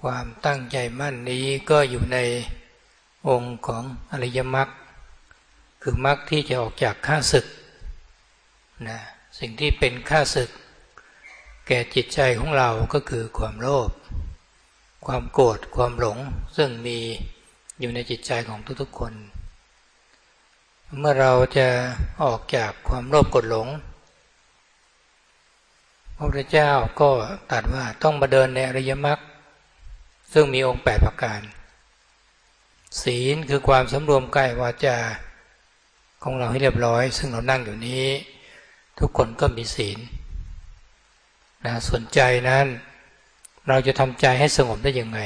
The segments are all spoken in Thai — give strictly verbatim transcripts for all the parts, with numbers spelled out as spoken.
ความตั้งใจมั่นนี้ก็อยู่ในองค์ของอริยมรรคคือมรรคที่จะออกจากข้าศึกนะสิ่งที่เป็นข้าศึกแก่จิตใจของเราก็คือความโลภความโกรธความหลงซึ่งมีอยู่ในจิตใจของทุกๆคนเมื่อเราจะออกจากความโลภโกรธหลงพระพุทธเจ้าก็ตรัสว่าต้องมาเดินในอริยมรรคซึ่งมีองค์แปดประการศีลคือความสำรวมกายวาจาของเราให้เรียบร้อยซึ่งเรานั่งอยู่นี้ทุกคนก็มีศีลนะส่วนใจนั้นเราจะทำใจให้สงบได้ยังไง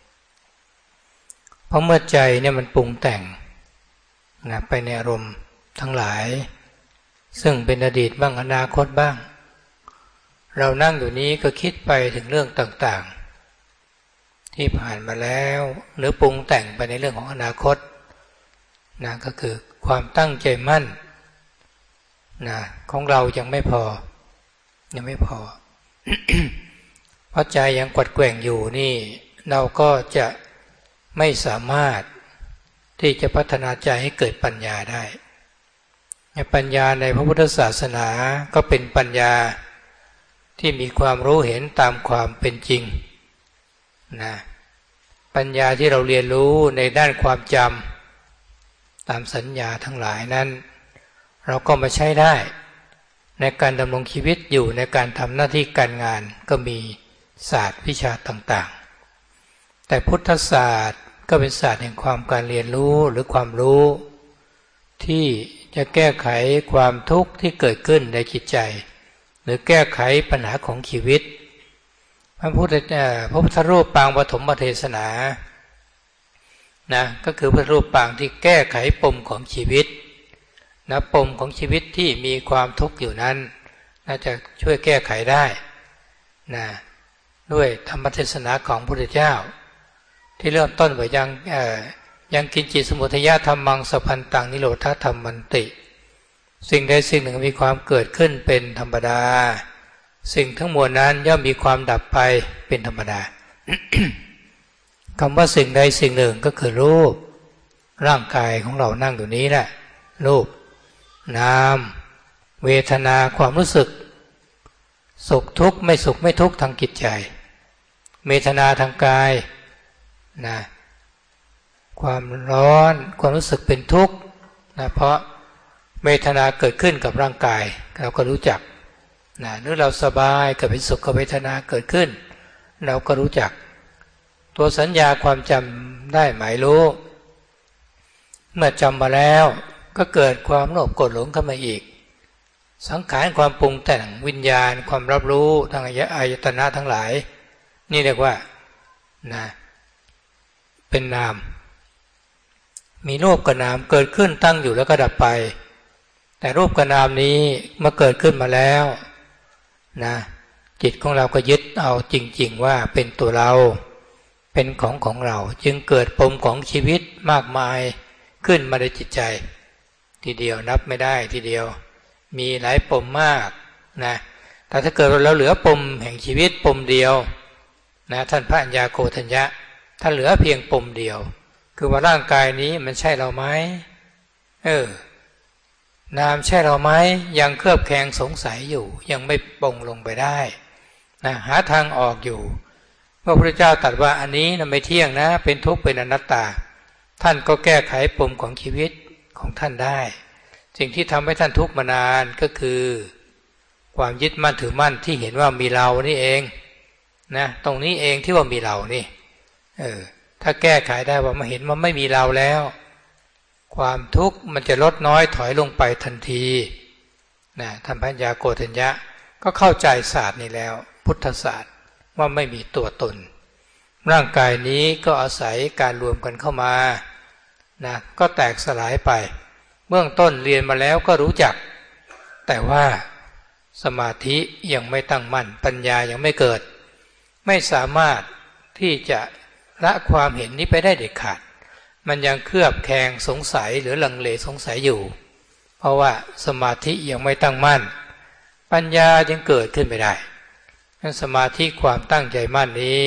เพราะเมื่อใจเนี่ยมันปรุงแต่งนะไปในอารมณ์ทั้งหลายซึ่งเป็นอดีตบ้างอนาคตบ้างเรานั่งอยู่นี้ก็คิดไปถึงเรื่องต่างๆที่ผ่านมาแล้วหรือปรุงแต่งไปในเรื่องของอนาคตนะก็คือความตั้งใจมั่นนะของเรายังไม่พอยังไม่พอ เพราะใจยังกวัดแกว่งอยู่นี่เราก็จะไม่สามารถที่จะพัฒนาใจให้เกิดปัญญาได้ปัญญาในพระพุทธศาสนาก็เป็นปัญญาที่มีความรู้เห็นตามความเป็นจริงนะปัญญาที่เราเรียนรู้ในด้านความจำตามสัญญาทั้งหลายนั้นเราก็มาใช้ได้ในการดำรงชีวิตอยู่ในการทำหน้าที่การงานก็มีศาสตร์วิชาต่างๆแต่พุทธศาสตร์ก็เป็นศาสตร์แห่งความการเรียนรู้หรือความรู้ที่จะแก้ไขความทุกข์ที่เกิดขึ้นในจิตใจหรือแก้ไขปัญหาของชีวิตพระพุทธเจ้าพระพุทธรูปปางปฐมเทศนานะก็คือพระรูปปางที่แก้ไขปมของชีวิตนะปมของชีวิตที่มีความทุกข์อยู่นั้นน่าจะช่วยแก้ไขได้นะด้วยธรรมเทศนาของพระพุทธเจ้าที่เริ่มต้นไว้ยังยังกินจิสมุทัยธรรมังสัพพันตังนิโรธธรรมันติสิ่งใดสิ่งหนึ่งมีความเกิดขึ้นเป็นธรรมดาสิ่งทั้งมวลนั้นย่อมมีความดับไปเป็นธรรมดา คำว่าสิ่งใดสิ่งหนึ่งก็คือรูปร่างกายของเรานั่งอยู่นี้แหละรูปนามเวทนาความรู้สึกสุขทุกข์ไม่สุขไม่ทุกข์ทางจิตใจเวทนาทางกายนะความร้อนความรู้สึกเป็นทุกข์นะเพราะเวทนาเกิดขึ้นกับร่างกายเราก็รู้จักนะหรือเราสบายกับเป็นสุขกับเวทนาเกิดขึ้นเราก็รู้จักตัวสัญญาความจำได้หมายรู้เมื่อจำมาแล้วก็เกิดความโลภโกรธหลงขึ้นมาอีกสังขารความปรุงแต่งวิญญาณความรับรู้ทางอายตนะทั้งหลายนี่เรียกว่านะเป็นนามมีรูปกับนามเกิดขึ้นตั้งอยู่แล้วก็ดับไปแต่รูปกับนามนี้เมื่อเกิดขึ้นมาแล้วนะจิตของเราก็ยึดเอาจริงๆว่าเป็นตัวเราเป็นของของเราจึงเกิดปมของชีวิตมากมายขึ้นมาในจิตใจทีเดียวนับไม่ได้ทีเดียวมีหลายปมมากนะแต่ถ้าเกิดเราเหลือปมแห่งชีวิตปมเดียวนะท่านพระัญญาโกฏัญญะถ้าเหลือเพียงปมเดียวคือว่าร่างกายนี้มันใช่เราไหมเออนามใช่เราไหมยังเคลือบแคลงสงสัยอยู่ยังไม่ปลงลงไปได้นะหาทางออกอยู่พระพุทธเจ้าตรัสว่าอันนี้นะไม่เที่ยงนะเป็นทุกข์เป็นอนัตตาท่านก็แก้ไขปมของชีวิตของท่านได้สิ่งที่ทำให้ท่านทุกข์มานานก็คือความยึดมั่นถือมั่นที่เห็นว่ามีเรานี่เองนะตรงนี้เองที่ว่ามีเรานี่เออถ้าแก้ไขได้ว่ามาเห็นว่าไม่มีเราแล้วความทุกข์มันจะลดน้อยถอยลงไปทันทีนะท่านพระัญญาโกฏัญญะก็เข้าใจศาสตร์นี้แล้วพุทธศาสตร์ว่าไม่มีตัวตนร่างกายนี้ก็อาศัยการรวมกันเข้ามานะก็แตกสลายไปเบื้องต้นเรียนมาแล้วก็รู้จักแต่ว่าสมาธิยังไม่ตั้งมั่นปัญญายังไม่เกิดไม่สามารถที่จะละความเห็นนี้ไปได้เด็ดขาดมันยังเคลือบแคลงสงสัยหรือลังเลสงสัยอยู่เพราะว่าสมาธิยังไม่ตั้งมั่นปัญญายังเกิดขึ้นไม่ได้สมาธิความตั้งใจมั่นนี้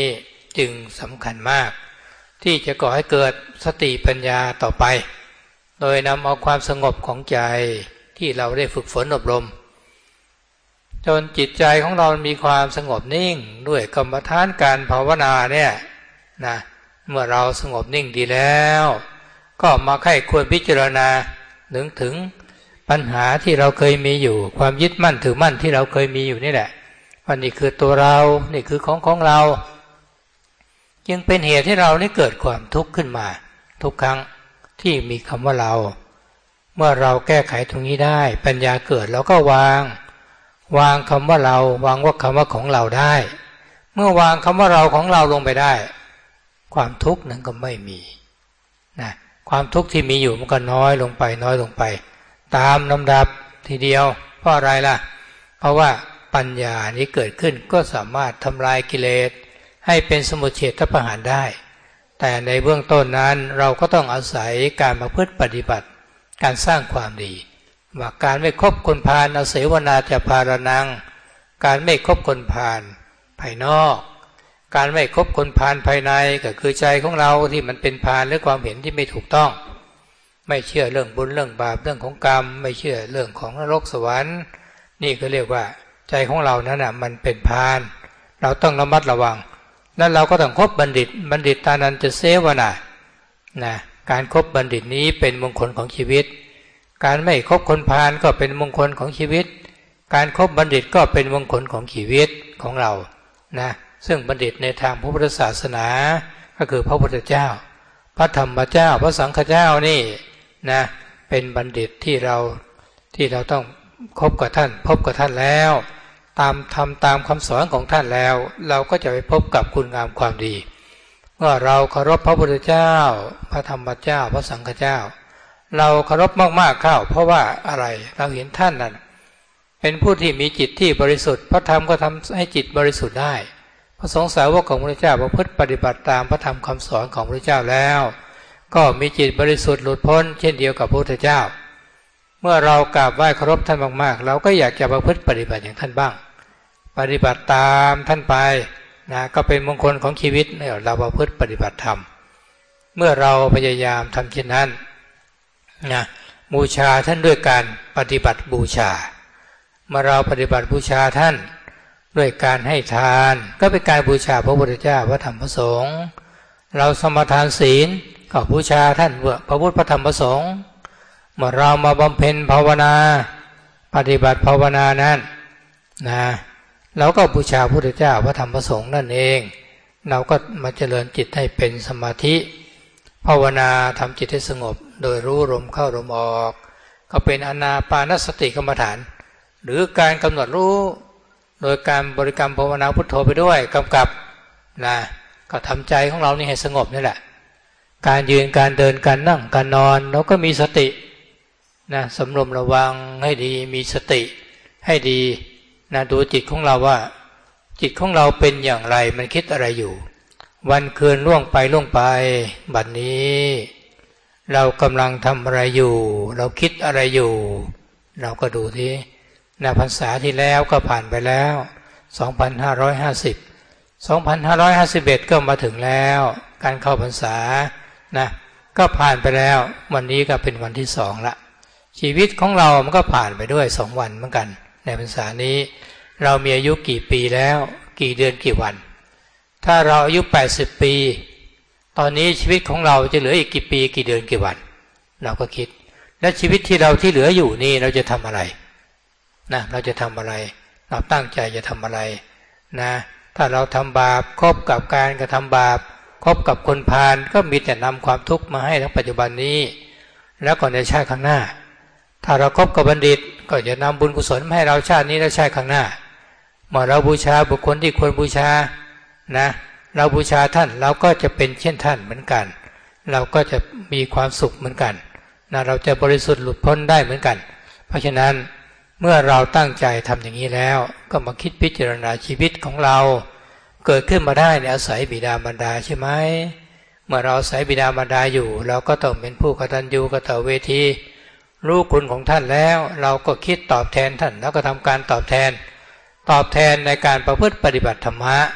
จึงสำคัญมากที่จะก่อให้เกิดสติปัญญาต่อไปโดยนำเอาความสงบของใจที่เราได้ฝึกฝนอบรมจนจิตใจของเรามีความสงบนิ่งด้วยกรรมฐานการภาวนาเนี่ยนะเมื่อเราสงบนิ่งดีแล้วก็มาไข้ควรพิจารณาถึงถึงปัญหาที่เราเคยมีอยู่ความยึดมั่นถือมั่นที่เราเคยมีอยู่นี่แหละว่านี่คือตัวเรานี่คือของของเราจึงเป็นเหตุให้เราได้เกิดความทุกข์ขึ้นมาทุกครั้งที่มีคำว่าเราเมื่อเราแก้ไขตรงนี้ได้ปัญญาเกิดเราก็วางวางคำว่าเราวางว่าคำว่าของเราได้เมื่อวางคำว่าเราของเราลงไปได้ความทุกข์นั้นก็ไม่มีนะความทุกข์ที่มีอยู่มันก็น้อยลงไปน้อยลงไปตามลำดับทีเดียวเพราะอะไรล่ะเพราะว่าปัญญานี้เกิดขึ้นก็สามารถทำลายกิเลสให้เป็นสมุจเฉทประหารได้แต่ในเบื้องต้นนั้นเราก็ต้องอาศัยการประพฤติปฏิบัติการสร้างความดีว่าการไม่คบคนพาลอาเสวนาจะพารนังการไม่คบคนพาลภายนอกการไม่คบคนพาลภายในก็คือใจของเราที่มันเป็นพาลหรือความเห็นที่ไม่ถูกต้องไม่เชื่อเรื่องบุญเรื่องบาปเรื่องของกรรมไม่เชื่อเรื่องของนรกสวรรค์นี่ก็เรียกว่าใจของเรานั้นน่ะมันเป็นพาลเราต้องระมัดระวังแล้วเราก็ต้องคบบัณฑิตบัณฑิตตานันจะเสวนานะการคบบัณฑิตนี้เป็นมงคลของชีวิตการไม่คบคนพาลก็เป็นมงคลของชีวิตการคบบัณฑิตก็เป็นมงคลของชีวิตของเรานะซึ่งบัณฑิตในทางพระพุทธศาสนาก็คือพระพุทธเจ้าพระธรรมเจ้าพระสังฆเจ้านี่นะเป็นบัณฑิตที่เราที่เราต้องคบกับท่านพบกับท่านแล้วตามทำตามคำสอนของท่านแล้วเราก็จะไปพบกับคุณงามความดีเมื่อเราเคารพพระพุทธเจ้าพระธรรมเจ้าพระสังฆเจ้าเราเคารพมากๆเข้าเพราะว่าอะไรเราเห็นท่านนั้นเป็นผู้ที่มีจิตที่บริสุทธิ์พระธรรมก็ทำให้จิตบริสุทธิ์ได้พระสงฆ์สาวกของพระพุทธเจ้าประพฤติปฏิบัติตามพระธรรมคำสอนของพระพุทธเจ้าแล้วก็มีจิตบริสุทธิ์หลุดพ้นเช่นเดียวกับพระพุทธเจ้าเมื่อเรากราบไหว้เคารพท่านมากๆเราก็อยากจะประพฤติปฏิบัติอย่างท่านบ้างปฏิบัติตามท่านไปนะก็เป็นมงคลของชีวิตเนี่ยเราประพฤติปฏิบัติธรรมเมื่อเราพยายามทำเช่นนั้นนะบูชาท่านด้วยการปฏิบัติบูชาเมื่อเราปฏิบัติบูชาท่านด้วยการให้ทานก็เป็นการบูชาพระพุทธเจ้าพระธรรมพระสงฆ์เราสมทานศีลก็บูชาท่านพระพุทธพระธรรมพระสงฆ์เมื่อเรามาบำเพ็ญภาวนาปฏิบัติภาวนานั้นนะเราก็บูชาพระพุทธเจ้าพระธรรมพระสงฆ์นั่นเองเราก็มาเจริญจิตให้เป็นสมาธิภาวนาทำจิตให้สงบโดยรู้ลมเข้าลมออกก็เป็นอานาปานสติกรรมฐานหรือการกำหนดรู้โดยการบริกรรมภาวนาพุทโธไปด้วยกำกับนะก็ทำใจของเรานี่ให้สงบนี่แหละการยืนการเดินการนั่งการนอนเราก็มีสตินะสำรวมระวังให้ดีมีสติให้ดีนะดูจิตของเราว่าจิตของเราเป็นอย่างไรมันคิดอะไรอยู่วันคืนล่วงไปล่วงไปบัดนี้เรากำลังทำอะไรอยู่เราคิดอะไรอยู่เราก็ดูทีนะพรรษาที่แล้วก็ผ่านไปแล้วสองพันห้าร้อยห้าสิบ สองพันห้าร้อยห้าสิบเอ็ดก็มาถึงแล้วการเข้าพรรษานะก็ผ่านไปแล้ววันนี้ก็เป็นวันที่สองละชีวิตของเรามันก็ผ่านไปด้วยสองวันเหมือนกันในพรรษานี้เรามีอายุกี่ปีแล้วกี่เดือนกี่วันถ้าเราอายุแปดสิบปีตอนนี้ชีวิตของเราจะเหลืออีกกี่ปีกี่เดือนกี่วันเราก็คิดและชีวิตที่เราที่เหลืออยู่นี่เราจะทำอะไรนะเราจะทำอะไรเราตั้งใจจะทำอะไรนะถ้าเราทำบาปคบกับการกระทำบาปคบกับคนพาลก็มีแต่นำความทุกข์มาให้ทั้งปัจจุบันนี้แล้วก็ในชาติข้างหน้าถ้าเราคบกับบัณฑิตก็จะนำบุญกุศลมาให้เราชาตินี้และชาติข้างหน้าเมื่อเราบูชาบุคคลที่ควรบูชานะเราบูชาท่านเราก็จะเป็นเช่นท่านเหมือนกันเราก็จะมีความสุขเหมือนกันนะเราจะบริสุทธิ์หลุดพ้นได้เหมือนกันเพราะฉะนั้นเมื่อเราตั้งใจทำอย่างนี้แล้วก็มาคิดพิจารณาชีวิตของเราเกิดขึ้นมาได้ในอาศัยบิดามารดาใช่ไหมเมื่อเราอาศัยบิดามารดาอยู่เราก็ต้องเป็นผู้กตัญญูกตเวทีรู้คุณของท่านแล้วเราก็คิดตอบแทนท่านแล้วก็ทำการตอบแทนตอบแทนในการประพฤติปฏิบัติธรรมะ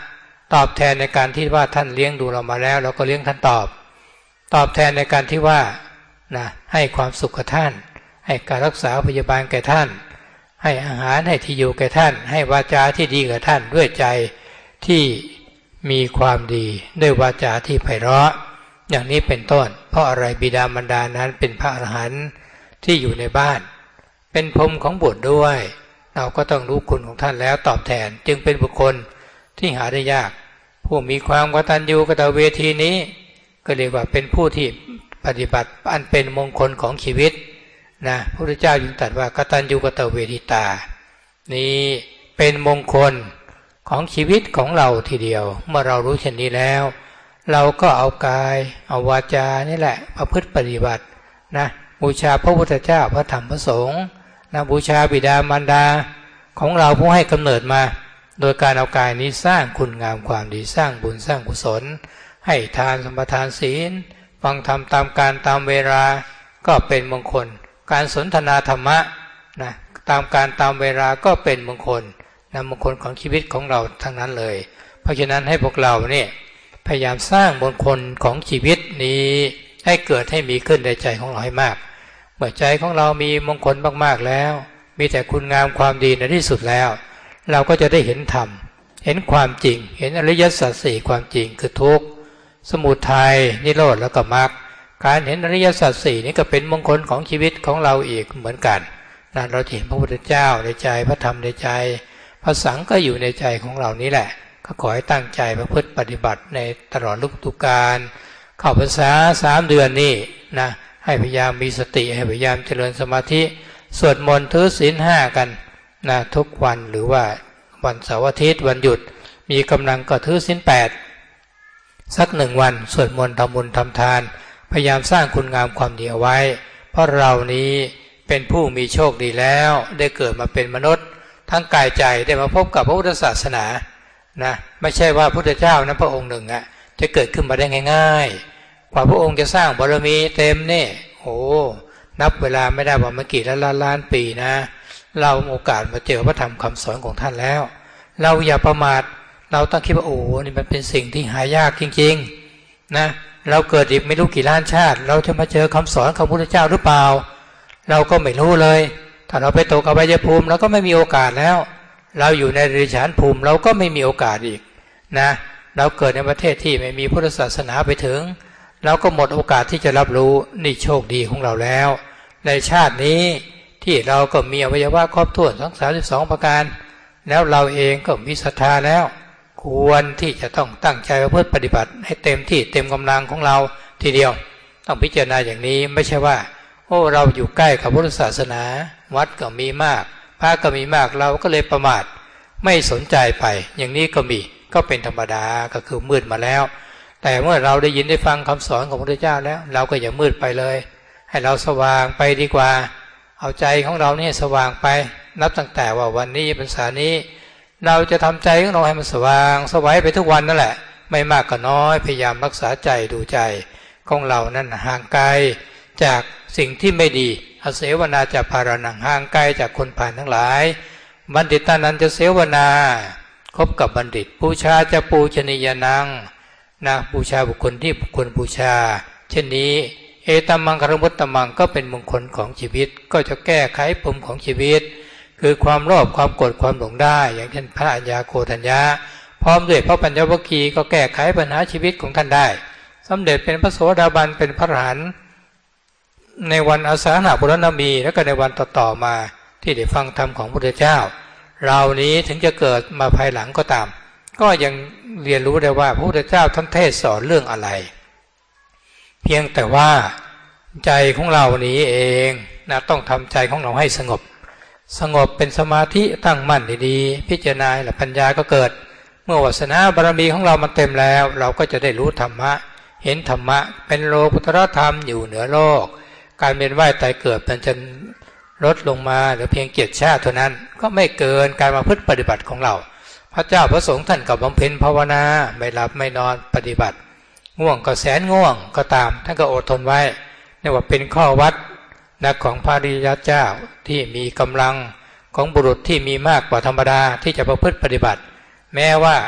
ตอบแทนในการที่ว่าท่านเลี้ยงดูเรามาแล้วเราก็เลี้ยงท่านตอบตอบแทนในการที่ว่านะให้ความสุขกับท่านให้การรักษาพยาบาลแก่ท่านให้อาหารให้ที่อยู่แก่ท่านให้วาจาที่ดีกับท่านด้วยใจที่มีความดีด้วยวาจาที่ไพเราะอย่างนี้เป็นต้นเพราะอะไรบิดามารดานั้นเป็นพระอรหันต์ที่อยู่ในบ้านเป็นพรหมของบุตรด้วยเราก็ต้องรู้คุณของท่านแล้วตอบแทนจึงเป็นบุคคลที่หาได้ยากผู้มีความกตัญญูกตเวทีนี้ก็เรียกว่าเป็นผู้ที่ปฏิบัติอันเป็นมงคลของชีวิตนะพระพุทธเจ้าจึงตรัสว่ากตัญญูกตเวทิตานี้เป็นมงคลของชีวิตของเราทีเดียวเมื่อเรารู้เช่นนี้แล้วเราก็เอากายเอาวาจานี่แหละประพฤติปฏิบัตินะบูชาพระพุทธเจ้าพระธรรมพระสงฆ์นะบูชาบิดามารดาของเราผู้ให้กำเนิดมาโดยการเอากายนี้สร้างคุณงามความดีสร้างบุญสร้างกุศลให้ทานสมทานศีลฟังธรรมตามการตามเวลาก็เป็นมงคลการสนทนาธรรมะนะตามการตามเวลาก็เป็นมงคลนะมงคลของชีวิตของเราทั้งนั้นเลยเพราะฉะนั้นให้พวกเราเนี่ยพยายามสร้างมงคลของชีวิตนี้ให้เกิดให้มีขึ้นในใจของเราให้มากเมื่อใจของเรามีมงคลมากๆแล้วมีแต่คุณงามความดีในที่สุดแล้วเราก็จะได้เห็นธรรมเห็นความจริงเห็นอริยสัจสี่ความจริงคือทุกข์สมุทัยนิโรธแล้วก็มรรคการเห็นอริยสัจสี่นี้ก็เป็นมงคลของชีวิตของเราอีกเหมือนกันนะเราเห็นพระพุทธเจ้าในใจพระธรรมในใจพระสังฆ์ก็อยู่ในใจของเรานี้แหละก็ขอให้ตั้งใจประพฤติปฏิบัติในตลอดฤดูกาลเข้าพรรษาสามเดือนนี้นะให้พยายามมีสติให้พยายามเจริญสมาธิสวดมนต์ถือศีลห้ากันนะทุกวันหรือว่าวันเสาร์อาทิตย์วันหยุดมีกำลังก็ถือศีลแปดสักหนึ่งวันสวดมนต์ทำบุญทำทานพยายามสร้างคุณงามความดีเอาไว้เพราะเรานี้เป็นผู้มีโชคดีแล้วได้เกิดมาเป็นมนุษย์ทั้งกายใจได้มาพบกับพระพุทธศาสนานะไม่ใช่ว่าพระพุทธเจ้านะพระองค์หนึ่งอะจะเกิดขึ้นมาได้ง่ายๆกว่าพระองค์จะสร้างบารมีเต็มนี่โอ้นับเวลาไม่ได้ว่าเมื่อกี่ล้านล้านปีนะเราโอกาสมาเจอพระธรรมคำสอนของท่านแล้วเราอย่าประมาทเราต้องคิดว่าโอ้นี่มันเป็นสิ่งที่หายากจริงๆนะเราเกิดอีกไม่รู้กี่ล้านชาติเราจะมาเจอคำสอนของพระพุทธเจ้าหรือเปล่าเราก็ไม่รู้เลยถ้าเราไปตกอบายภูมิเราก็ไม่มีโอกาสแล้วเราอยู่ในเดรัจฉานภูมิเราก็ไม่มีโอกาสอีกนะเราเกิดในประเทศที่ไม่มีพุทธศาสนาไปถึงเราก็หมดโอกาสที่จะรับรู้นี่โชคดีของเราแล้วในชาตินี้ที่เราก็มีอวัยวะครบถ้วนทั้งสามสิบสองประการแล้วเราเองก็มีศรัทธาแล้วควรที่จะต้องตั้งใจเพื่อปฏิบัติให้เต็มที่เต็มกำลังของเราทีเดียวต้องพิจารณาอย่างนี้ไม่ใช่ว่าโอ้เราอยู่ใกล้กับพุทธศาสนาวัดก็มีมากพระก็มีมากเราก็เลยประมาทไม่สนใจไปอย่างนี้ก็มีก็เป็นธรรมดาก็คือมืดมาแล้วแต่เมื่อเราได้ยินได้ฟังคำสอนของพระพุทธเจ้าแล้วเราก็อย่ามืดไปเลยให้เราสว่างไปดีกว่าเอาใจของเราเนี่ยสว่างไปนับตั้งแต่ว่าวันนี้พรรษานี้เราจะทำใจของเราให้มันสว่างสวัยไปทุกวันนั่นแหละไม่มากก็น้อยพยายามรักษาใจดูใจของเรานั้นห่างไกลจากสิ่งที่ไม่ดีอเสวนาจะพารานังห่างไกลจากคนผ่านทั้งหลายบัณฑิตานันจะเสวนาคบกับบัณฑิตบูชาจะปูชนียนังนะบูชาบุคคลที่บุคคลบูชาเช่นนี้เอตัมมังคารมุตตมังก็เป็นมงคลของชีวิตก็จะแก้ไขปมของชีวิตคือความโลภความโกรธความหลงได้อย่างเช่นพระอัญญาโกฏัญญาพร้อมด้วยพระปัญญวัคคีย์ก็แก้ไขปัญหาชีวิตของท่านได้สำเร็จเป็นพระโสดาบันเป็นพระอรหันต์ในวันอาสาฬหปุรณมีและก็ในวันต่อๆมาที่ได้ฟังธรรมของพระพุทธเจ้าเรานี้ถึงจะเกิดมาภายหลังก็ตามก็ยังเรียนรู้ได้ว่าพระพุทธเจ้าท่านเทศสอนเรื่องอะไรเพียงแต่ว่าใจของเรานี้เองนะต้องทำใจของเราให้สงบสงบเป็นสมาธิตั้งมั่นดีๆพิจารณาและปัญญาก็เกิดเมื่อวาสนาบารมีของเรามันเต็มแล้วเราก็จะได้รู้ธรรมะเห็นธรรมะเป็นโลกุตตรธรรมอยู่เหนือโลกการเวียนว่ายตายเกิดมันจะลดลงมาหรือเพียงเกียรติชาติเท่านั้นก็ไม่เกินการมาพึ่งปฏิบัติของเราพระเจ้าพระสงฆ์ท่านกับบำเพ็ญภาวนาไม่หลับไม่นอนปฏิบัติง่วงก็แสนง่วงก็ตามท่านก็อดทนไว้นี่ว่าเป็นข้อวัดนักของพระอริยเจ้าที่มีกำลังของบุรุษที่มีมากกว่าธรรมดาที่จะประพฤติปฏิบัติแม้ว่า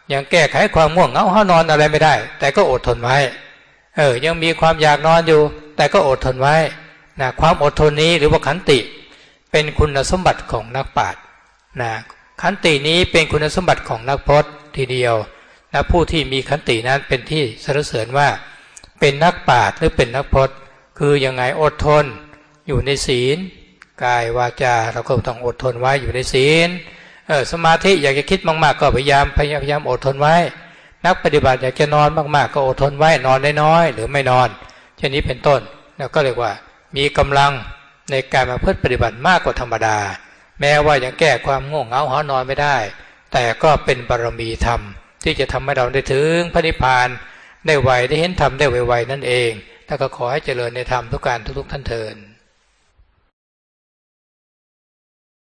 ยังแก้ไขความง่วงเหงาห้านอนอะไรไม่ได้แต่ก็อดทนไว้เออยังมีความอยากนอนอยู่แต่ก็อดทนไว้นะความอดทนนี้หรือว่าขันติเป็นคุณสมบัติของนักปราชญ์นะขันตินี้เป็นคุณสมบัติของนักพจน์ทีเดียวนะผู้ที่มีขันตินั้นเป็นที่สรรเสริญว่าเป็นนักปราชญ์หรือเป็นนักพจน์คือยังไงอดทนอยู่ในศีลกายวาจาเราก็ต้องอดทนไว้อยู่ในศีลเออสมาธิอยากจะคิดมากๆก็พยายามพยายามอดทนไว้นักปฏิบัติอยากจะนอนมากๆก็อดทนไว้นอนน้อยๆหรือไม่นอนเช่นนี้เป็นต้นแล้วก็เรียกว่ามีกำลังในการมาเพื่อปฏิบัติมากกว่าธรรมดาแม้ว่ายังแก้ความง่วงเหงาหอนอนไม่ได้แต่ก็เป็นบารมีธรรมที่จะทำให้เราได้ถึงพระนิพพานได้ไวได้เห็นธรรมได้ไวๆนั่นเองแล้วก็ขอให้เจริญในธรรมทุกการทุกๆท่านเทอญ